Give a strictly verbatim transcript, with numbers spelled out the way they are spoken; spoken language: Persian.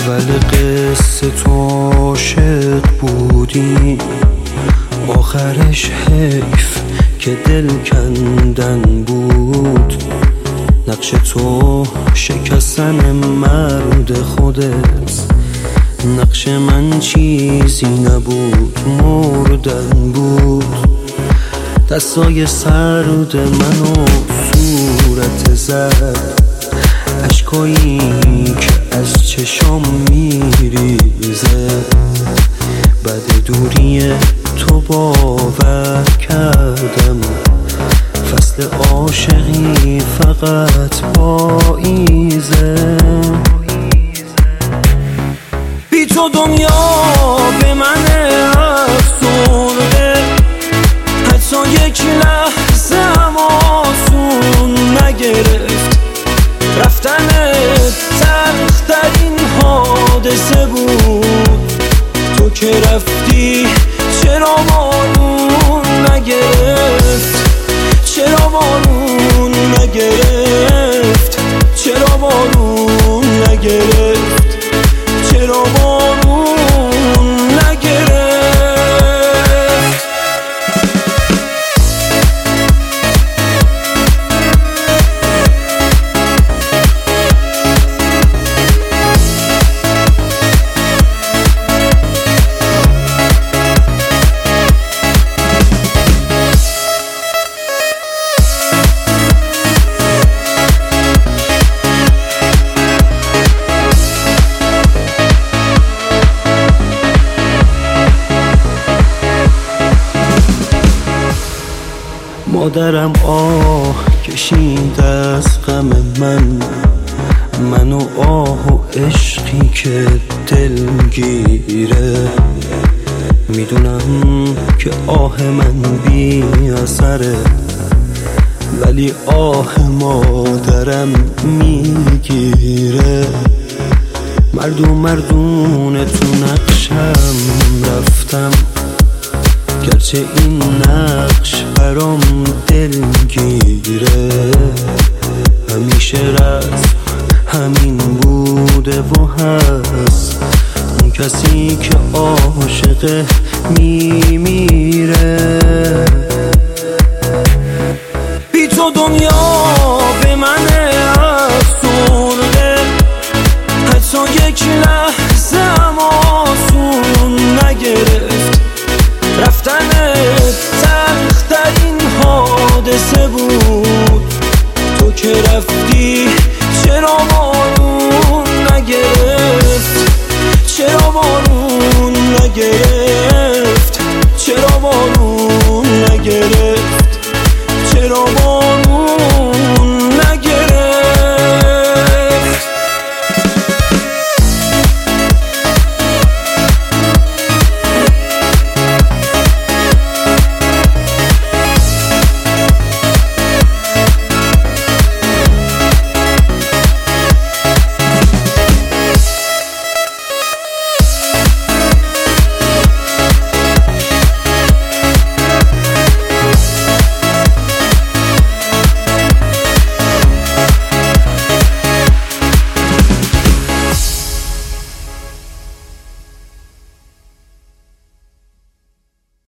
اول قصه تو عاشق بودی، آخرش حیف که دل کندن بود. نقش تو شکستن مرد خودت، نقش من چیزی نبود مردن بود. دستای سرد منو صورت زد، اشکایی که از چشام میریزه. بعد دوری تو باور کردم فصل عاشقی فقط پاییزه. بی تو دنیا به من افسرده، حتی یک لحظه هم آسون نگرفت. رفتنت سخت‌ترین حادثه بود، تو که رفتی چرا بارون نگرفت؟ چرا بارون نگرفت؟ چرا بارون نگرفت؟ چرا بارون نگرفت؟ مادرم آه کشید از غم من، من و آه و عشقی که دلگیره. میدونم که آه من بی اثره، ولی آه مادرم میگیره. مردون مردون تو نقشم رفتم، گرچه این نقش برام دلگیره. همیشه رسم همین بوده و هست، اون کسی که عاشق میمیره. بی تو دنیا به من افسرده، حتی یک لحظه هم آسون نگرفت. رفتنت سخت‌ترین حادثه بود، تو که رفتی چرا بارون نگرفت؟ چرا بارون نگرفت؟